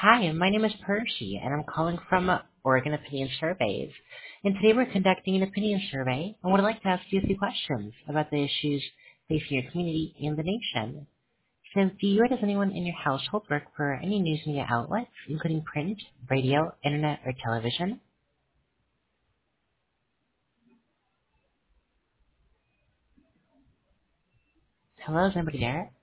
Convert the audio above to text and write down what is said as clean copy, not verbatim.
Hi, my name is Percy, and I'm calling from Oregon Opinion Surveys. And today we're conducting an opinion survey, and would like to ask you a few questions about the issues facing your community and the nation. So, do you or does anyone in your household work for any news media outlets, including print, radio, internet, or television? Hello, is anybody there?